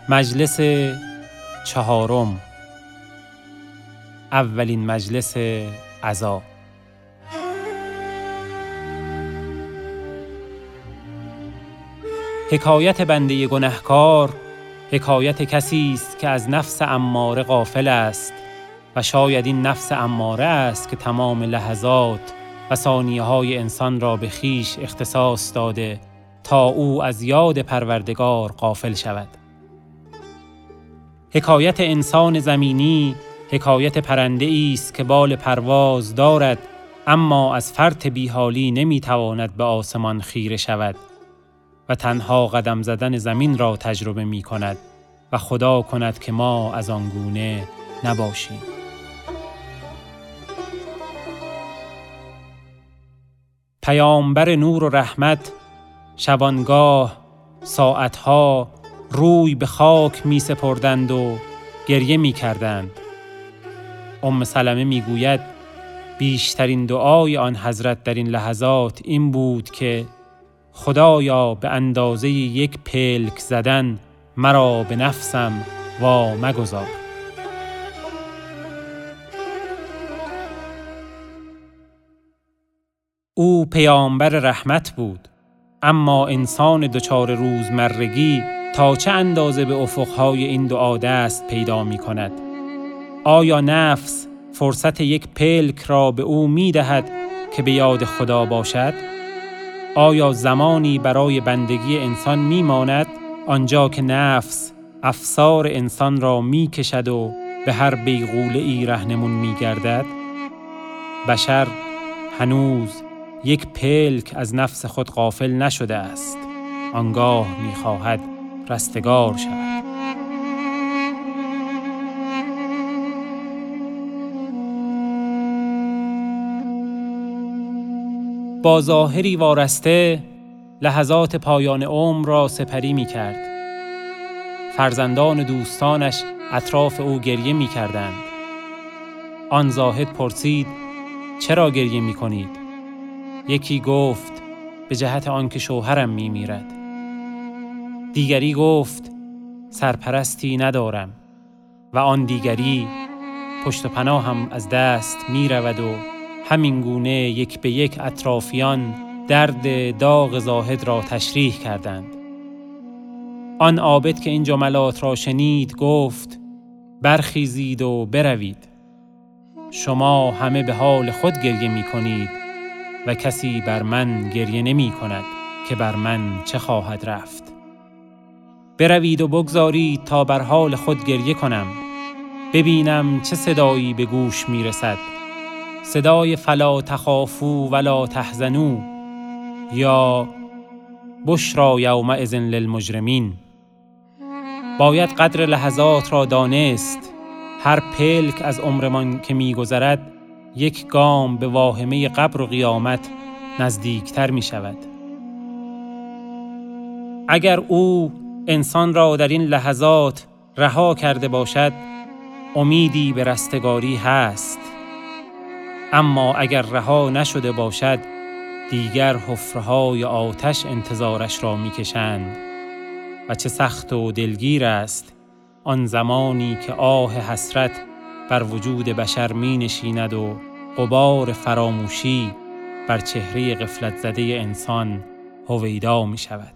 مجلس چهارم، اولین مجلس عزا. حکایت بنده گنهکار حکایت کسی است که از نفس اماره غافل است و شاید این نفس اماره است که تمام لحظات و ثانیه‌های انسان را به خویش اختصاص داده تا او از یاد پروردگار غافل شود. حکایت انسان زمینی حکایت پرنده‌ای است که بال پرواز دارد اما از فرط بیحالی نمی‌تواند به آسمان خیره شود و تنها قدم زدن زمین را تجربه می‌کند و خدا کند که ما از آن گونه نباشیم. پیامبر نور و رحمت شبانگاه ساعتها روی به خاک می سپردند و گریه می کردند. سلمه می گوید بیشترین دعای آن حضرت در این لحظات این بود که خدایا به اندازه یک پلک زدن مرا به نفسم وا مگذار. او پیامبر رحمت بود، اما انسان دچار روزمرگی تا چه اندازه به افقهای این دعا دست پیدا می کند؟ آیا نفس فرصت یک پلک را به او می دهد که به یاد خدا باشد؟ آیا زمانی برای بندگی انسان می ماند آنجا که نفس افسار انسان را می کشد و به هر بیغوله ای رهنمون می گردد؟ بشر هنوز یک پلک از نفس خود غافل نشده است، آنگاه می خواهد رستگار شود. با ظاهری وارسته لحظات پایان عمر را سپری می کرد. فرزندان و دوستانش اطراف او گریه می کردند. آن زاهد پرسید چرا گریه می کنید؟ یکی گفت به جهت آنکه شوهرم می میرد. دیگری گفت سرپرستی ندارم و آن دیگری پشت و پناهم از دست می رود و همین گونه یک به یک اطرافیان درد داغ زاهد را تشریح کردند. آن عابد که این جملات را شنید گفت برخیزید و بروید. شما همه به حال خود گریه می کنید و کسی بر من گریه نمی کند که بر من چه خواهد رفت. بروید و بگذارید تا بر حال خود گریه کنم، ببینم چه صدایی به گوش می رسد. صدای فلا تخافوا ولا تحزنوا یا بشری یومئذ للمجرمین. باید قدر لحظات را دانست. هر پلک از عمرمان که می گذرد یک گام به واهمه قبر و قیامت نزدیکتر می شود. اگر او انسان را در این لحظات رها کرده باشد امیدی به رستگاری هست، اما اگر رها نشده باشد دیگر حفره‌های آتش انتظارش را می کشند و چه سخت و دلگیر است آن زمانی که آه حسرت بر وجود بشر می نشیند و غبار فراموشی بر چهره غفلت زده انسان هویدا می شود.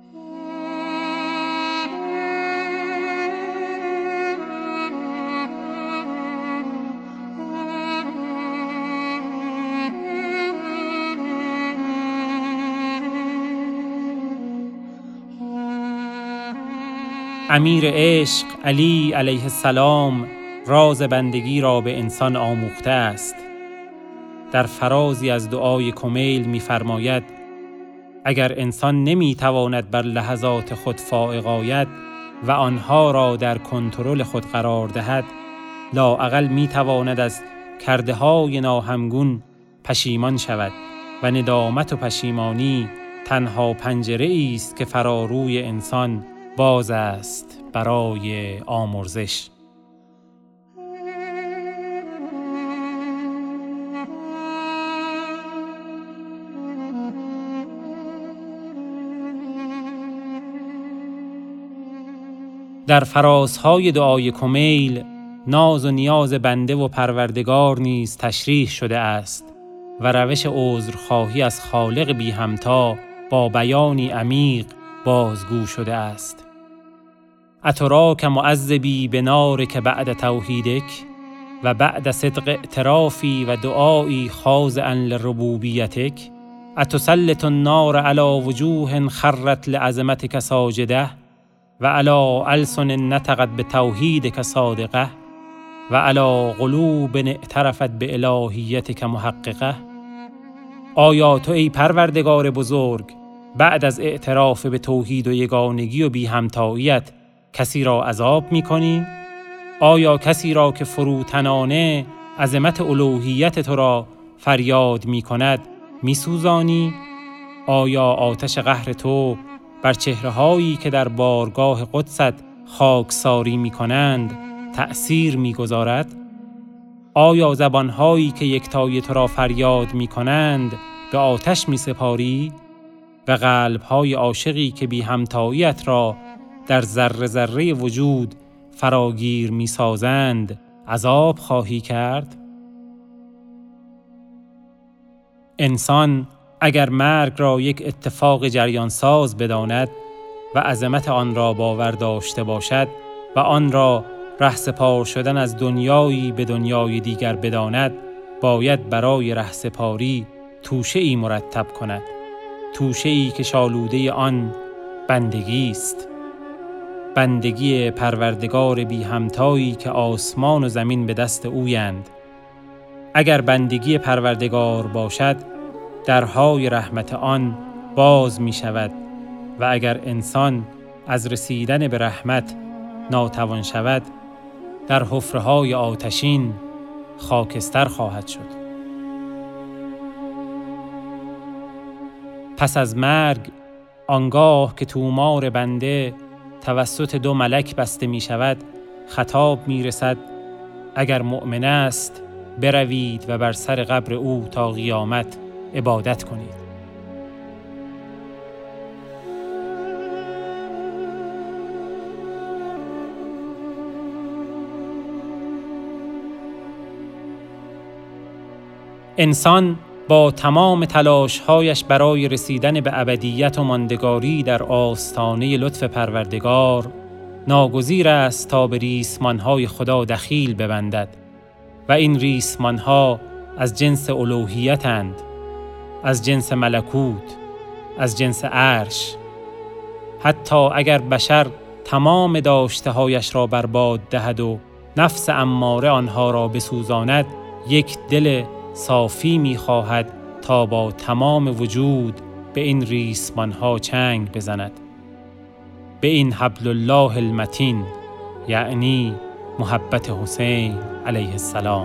امیر عشق علی علیه السلام راز بندگی را به انسان آموخته است. در فرازی از دعای کمیل می‌فرماید اگر انسان نمی‌تواند بر لحظات خود فائق آید و آنها را در کنترل خود قرار دهد، لااقل می‌تواند از کرده‌های ناهمگون پشیمان شود و ندامت و پشیمانی تنها پنجره‌ای است که فراروی انسان باز است برای آمرزش. در فرازهای دعای کمیل ناز و نیاز بنده و پروردگار نیز تشریح شده است و روش عذرخواهی از خالق بی همتا با بیانی عمیق بازگو شده است. اتراک معذبی به نارک بعد توحیدک و بعد صدق اعترافی و دعایی خاضعا لربوبیتک اتسلط النار علی وجوه خرت لعظمتک ساجده و علی ألسن نطقت بتوحیدک صادقه و علی قلوب اعترفت به الهیتک محققه. آیا تو ای پروردگار بزرگ بعد از اعتراف به توحید و یگانگی و بی همتاییت کسی را عذاب می کنی؟ آیا کسی را که فروتنانه عظمت الوهیت تو را فریاد می کند می سوزانی؟ آیا آتش قهر تو بر چهره‌هایی که در بارگاه قدست خاکساری می کنند تأثیر می گذارد؟ آیا زبانهایی که یکتای تو را فریاد می کنند به آتش می سپاری؟ و قلب‌های عاشقی که بی همتاییت را در ذره ذره وجود فراگیر می سازند عذاب خواهی کرد؟ انسان اگر مرگ را یک اتفاق جریان ساز بداند و عظمت آن را باور داشته باشد و آن را رهسپار شدن از دنیایی به دنیای دیگر بداند، باید برای رهسپاری توشه‌ای مرتب کند، توشه‌ای که شالوده آن بندگی است، بندگی پروردگار بی همتایی که آسمان و زمین به دست اویند. اگر بندگی پروردگار باشد درهای رحمت آن باز می شود و اگر انسان از رسیدن به رحمت ناتوان شود در حفره‌های آتشین خاکستر خواهد شد. پس از مرگ آنگاه که تومار بنده توسط 2 ملک بسته می شود خطاب می رسد اگر مؤمن است بروید و بر سر قبر او تا قیامت عبادت کنید. انسان با تمام تلاش‌هایش برای رسیدن به ابدیت و ماندگاری در آستانه لطف پروردگار ناگزیر است تا به ریسمان‌های خدا دخیل ببندد و این ریسمان‌ها از جنس الوهیت‌اند، از جنس ملکوت، از جنس عرش. حتی اگر بشر تمام داشته‌هایش را برباد دهد و نفس اماره آنها را بسوزاند، یک دل صافی می‌خواهد تا با تمام وجود به این ریسمان‌ها چنگ بزند، به این حبل الله المتین، یعنی محبت حسین علیه السلام.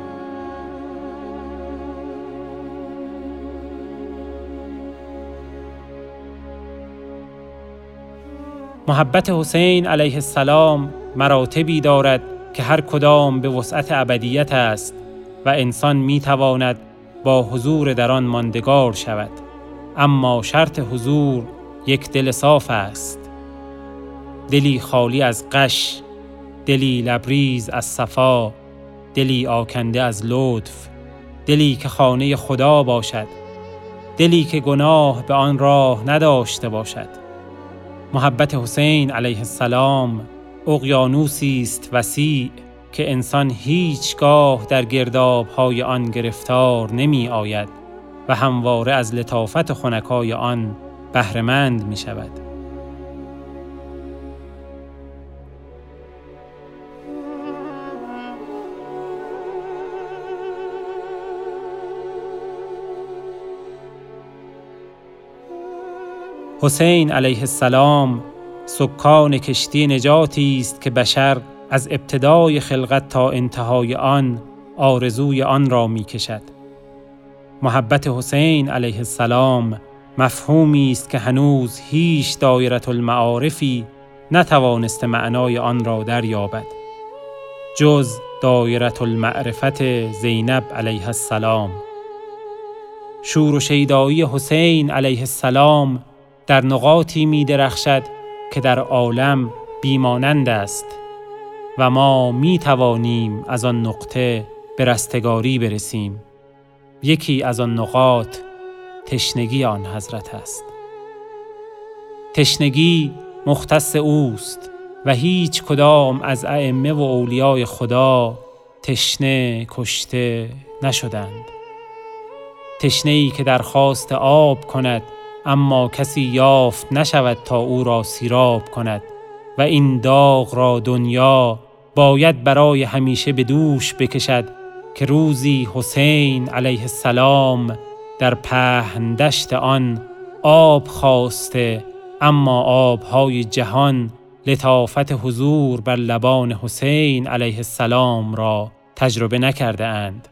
محبت حسین علیه السلام مراتبی دارد که هر کدام به وسعت ابدیت است و انسان می تواند با حضور در آن ماندگار شود، اما شرط حضور یک دل صاف است، دلی خالی از غش، دلی لبریز از صفا، دلی آکنده از لطف، دلی که خانه خدا باشد، دلی که گناه به آن راه نداشته باشد. محبت حسین علیه السلام اقیانوسی است وسیع که انسان هیچگاه در گرداب‌های آن گرفتار نمی آید و همواره از لطافت خنکای آن بهره‌مند می شود. حسین علیه السلام سکان کشتی نجاتی است که بشر از ابتدای خلقت تا انتهای آن آرزوی آن را می کشد. محبت حسین علیه السلام مفهومی است که هنوز هیچ دایره المعارفی نتوانسته معنای آن را دریابد جز دایره المعرفت زینب علیه السلام. شور و شیدایی حسین علیه السلام در نقاطی می درخشد که در عالم بیمانند است و ما می توانیم از آن نقطه به رستگاری برسیم. یکی از آن نقاط تشنگی آن حضرت است. تشنگی مختص اوست و هیچ کدام از ائمه و اولیای خدا تشنه کشته نشدند. تشنه‌ای که درخواست آب کند اما کسی یافت نشود تا او را سیراب کند و این داغ را دنیا باید برای همیشه به دوش بکشد که روزی حسین علیه السلام در پهن دشت آن آب خواسته، اما آبهای جهان لطافت حضور بر لبان حسین علیه السلام را تجربه نکرده اند.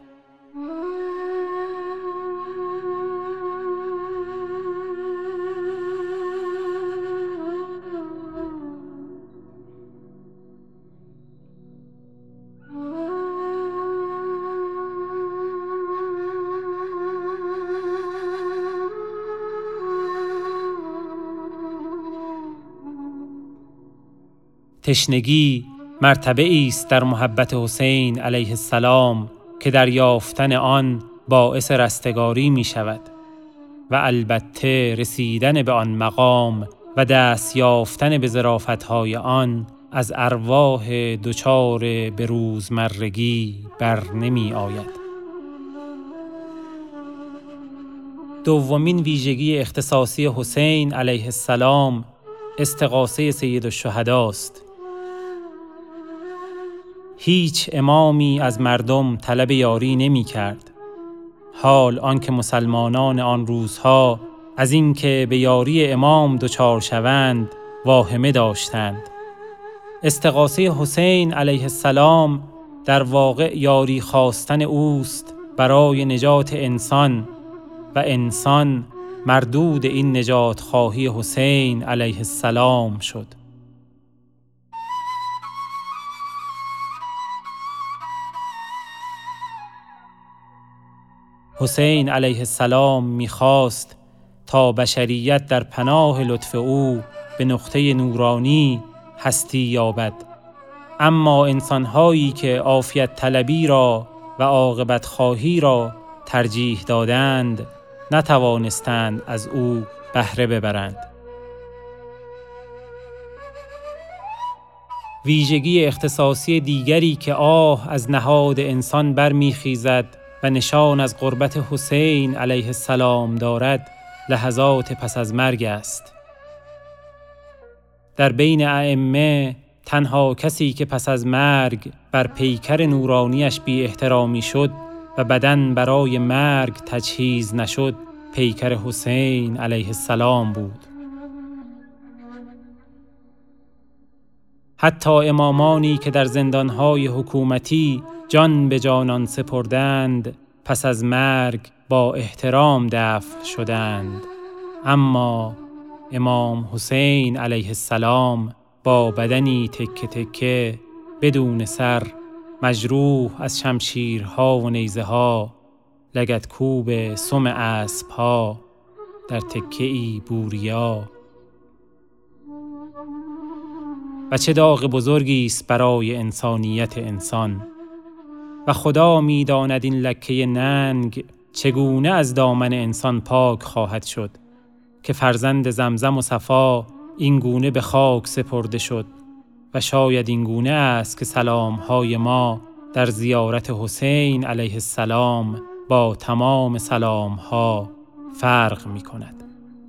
تشنگی مرتبه است در محبت حسین علیه السلام که در یافتن آن باعث رستگاری می شود و البته رسیدن به آن مقام و دست یافتن به ظرافتهای آن از ارواح دچار به روزمرگی بر نمی آید. دومین ویژگی اختصاصی حسین علیه السلام استغاثه سیدالشهداست. هیچ امامی از مردم طلب یاری نمی کرد. حال آنکه مسلمانان آن روزها از اینکه به یاری امام دچار شوند واهمه داشتند. استغاثه حسین علیه السلام در واقع یاری خواستن اوست برای نجات انسان و انسان مردود این نجات خواهی حسین علیه السلام شد. حسین علیه السلام می‌خواست تا بشریت در پناه لطف او به نقطه نورانی هستی یابد، اما انسان‌هایی که عافیت طلبی را و عاقبت خواهی را ترجیح دادند نتوانستند از او بهره ببرند. ویژگی اختصاصی دیگری که آه از نهاد انسان برمیخیزد و نشان از قربت حسین علیه السلام دارد لحظات پس از مرگ است. در بین ائمه تنها کسی که پس از مرگ بر پیکر نورانیش بی احترامی شد و بدن برای مرگ تجهیز نشد پیکر حسین علیه السلام بود. حتی امامانی که در زندانهای حکومتی جان به جانان سپردند پس از مرگ با احترام دفن شدند، اما امام حسین علیه السلام با بدنی تکه تکه بدون سر، مجروح از شمشیرها و نیزه‌ها، لگدکوب سم اسب‌ها، در تکه‌ای بوریا. و چه داغ بزرگی است برای انسانیت انسان. و خدا می‌داند این لکه ننگ چگونه از دامن انسان پاک خواهد شد که فرزند زمزم و صفا این گونه به خاک سپرده شد و شاید این گونه است که سلام‌های ما در زیارت حسین علیه السلام با تمام سلام‌ها فرق می‌کند.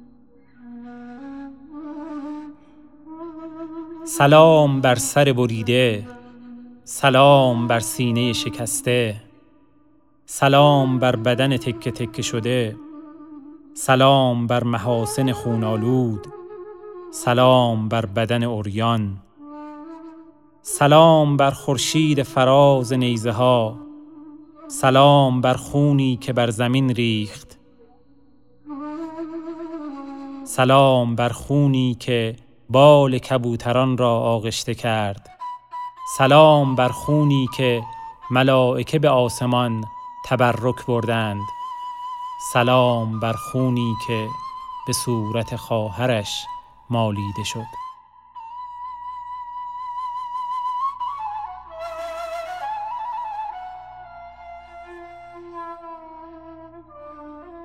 سلام بر سر بریده، سلام بر سینه شکسته، سلام بر بدن تکه تکه شده، سلام بر محاسن خونالود، سلام بر بدن عریان، سلام بر خورشید فراز نیزه ها، سلام بر خونی که بر زمین ریخت، سلام بر خونی که بال کبوتران را آغشته کرد، سلام بر خونی که ملائکه به آسمان تبرک بردند، سلام بر خونی که به صورت خواهرش مالیده شد.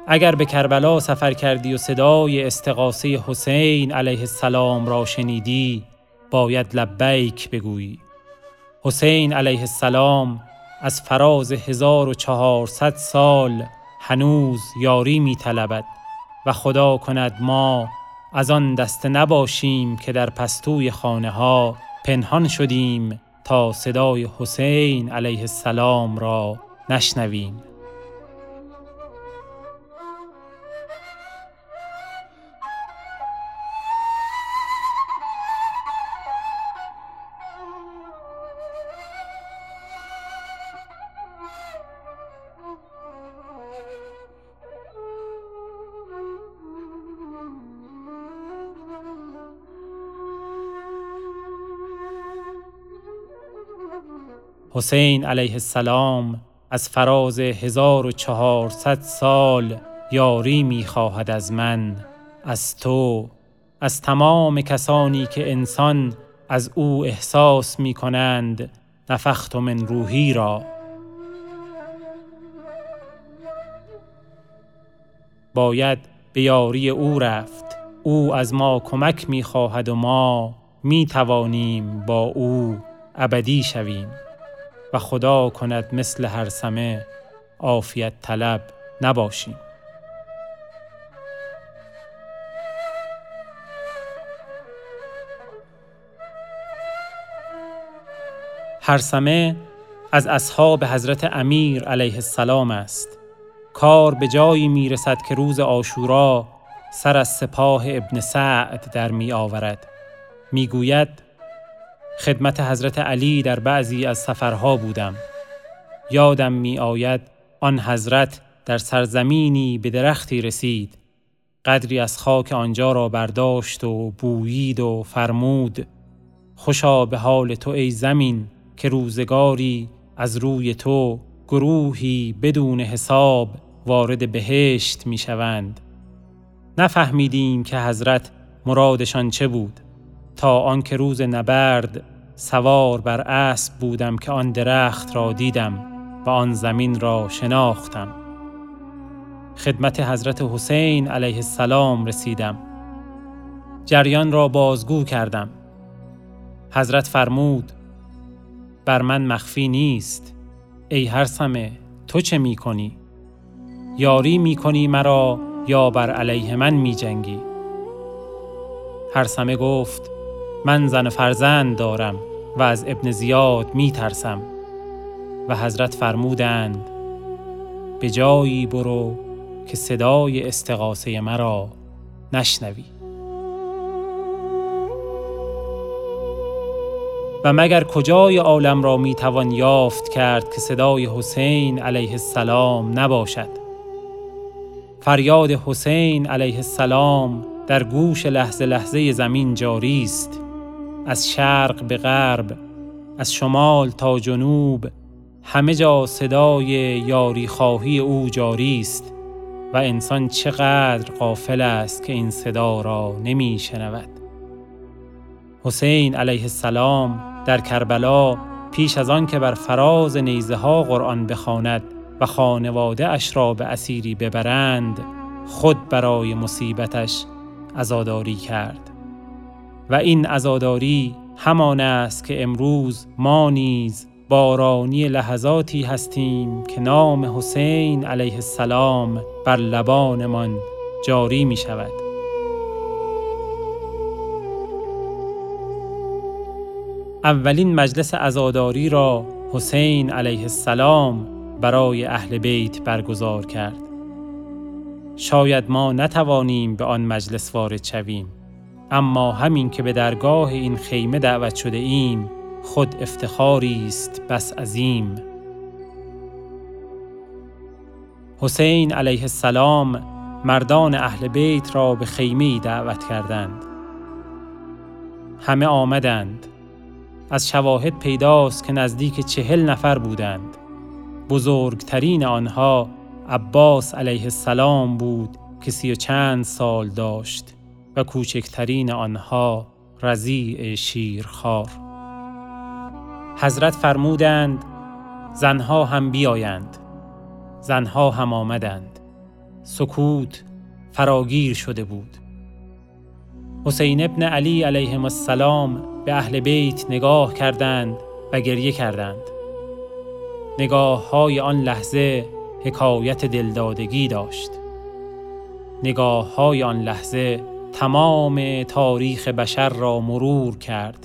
اگر به کربلا سفر کردی و صدای استغاثه حسین علیه السلام را شنیدی، باید لبیک بگویی. حسین علیه السلام از فراز 1400 سال هنوز یاری می طلبد و خدا کند ما از آن دسته نباشیم که در پستوی خانه ها پنهان شدیم تا صدای حسین علیه السلام را نشنویم. حسین علیه السلام از فراز 1400 سال یاری می خواهد از من، از تو، از تمام کسانی که انسان از او احساس می کنند نفخت من روحی را. باید به یاری او رفت. او از ما کمک می خواهد و ما می توانیم با او ابدی شویم و خدا کند مثل هرثمه عافیت طلب نباشیم. هرثمه از اصحاب حضرت امیر علیه السلام است. کار به جایی می رسد که روز عاشورا سر از سپاه ابن سعد در می آورد. می گوید خدمت حضرت علی در بعضی از سفرها بودم. یادم می آید آن حضرت در سرزمینی به درختی رسید. قدری از خاک آنجا را برداشت و بویید و فرمود خوشا به حال تو ای زمین که روزگاری از روی تو گروهی بدون حساب وارد بهشت می شوند. نفهمیدیم که حضرت مرادشان چه بود تا آنکه روز نبرد سوار بر اسب بودم که آن درخت را دیدم و آن زمین را شناختم. خدمت حضرت حسین علیه السلام رسیدم. جریان را بازگو کردم. حضرت فرمود بر من مخفی نیست. ای هرثمه تو چه می کنی؟ یاری می کنی مرا یا بر علیه من می جنگی؟ هرثمه گفت من زن فرزند دارم و از ابن زیاد می ترسم. و حضرت فرمودند به جایی برو که صدای استغاثه مرا نشنوی. و مگر کجای عالم را می توان یافت کرد که صدای حسین علیه السلام نباشد؟ فریاد حسین علیه السلام در گوش لحظه لحظه زمین جاری است. از شرق به غرب، از شمال تا جنوب، همه جا صدای یاری خواهی او جاری است و انسان چقدر غافل است که این صدا را نمی شنود. حسین علیه السلام در کربلا پیش از آن که بر فراز نیزه ها قرآن بخواند و خانواده اش را به اسیری ببرند، خود برای مصیبتش عزاداری کرد. و این عزاداری همان است که امروز ما نیز بارانی لحظاتی هستیم که نام حسین علیه السلام بر لبانمان جاری می شود. اولین مجلس عزاداری را حسین علیه السلام برای اهل بیت برگزار کرد. شاید ما نتوانیم به آن مجلس وارد شویم، اما همین که به درگاه این خیمه دعوت شده ایم خود افتخاری است بس عظیم. حسین علیه السلام مردان اهل بیت را به خیمه‌ای دعوت کردند. همه آمدند. از شواهد پیداست که نزدیک 40 نفر بودند. بزرگترین آنها عباس علیه السلام بود که 30 و چند سال داشت و کوچکترین آنها رضیع شیرخوار. حضرت فرمودند زنها هم بیایند. زنها هم آمدند. سکوت فراگیر شده بود. حسین ابن علی علیه السلام به اهل بیت نگاه کردند و گریه کردند. نگاه‌های آن لحظه حکایت دلدادگی داشت. نگاه‌های آن لحظه تمام تاریخ بشر را مرور کرد.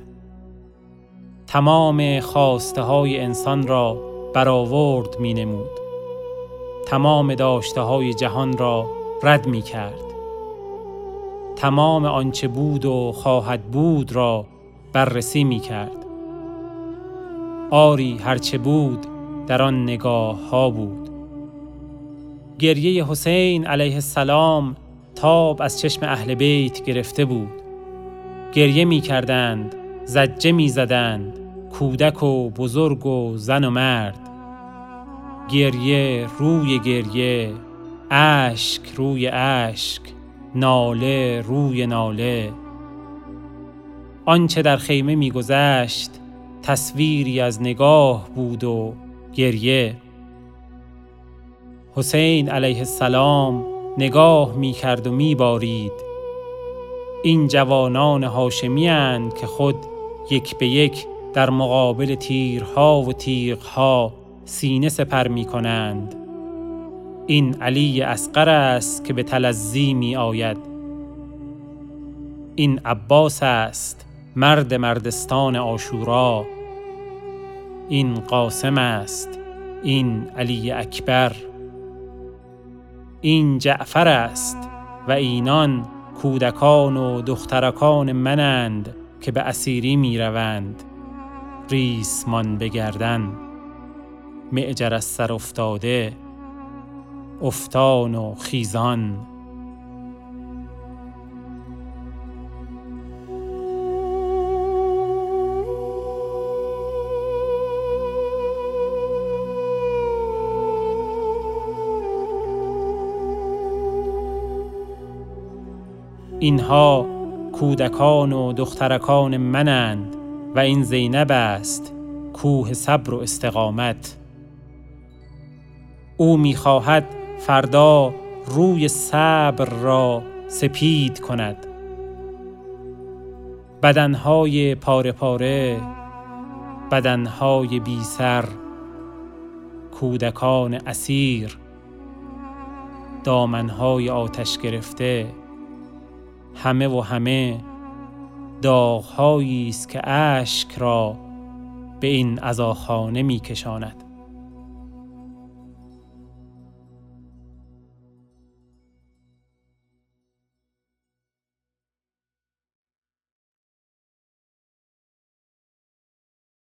تمام خواسته‌های انسان را برآورد می‌نمود. تمام داشته‌های جهان را رد می‌کرد. تمام آنچه بود و خواهد بود را بررسی می‌کرد. آری هرچه بود در آن نگاه‌ها بود. گریه حسین علیه السلام تاب از چشم اهل بیت گرفته بود. گریه می‌کردند، زجه می‌زدند، کودک و بزرگ و زن و مرد. گریه روی گریه، اشک روی اشک، ناله روی ناله. آنچه در خیمه می‌گذشت تصویری از نگاه بود و گریه. حسین علیه السلام نگاه می‌کرد و می‌بارید. این جوانان هاشمی اند که خود یک به یک در مقابل تیرها و تیغها سینه سپر می‌کنند. این علی اصغر است که به تلظی می‌آید. این عباس است مرد مردستان عاشورا. این قاسم است، این علی اکبر. این جعفر است و اینان کودکان و دخترکان منند که به اسیری می روند. ریسمان بگردن، معجر از سر افتاده، افتان و خیزان. اینها کودکان و دخترکان منند و این زینب است کوه صبر و استقامت. او می‌خواهد فردا روی صبر را سپید کند. بدنهای پاره پاره، بدنهای بی سر، کودکان اسیر، دامنهای آتش گرفته، همه و همه داغ‌هایی است که اشک را به این عزاخانه می‌کشاند.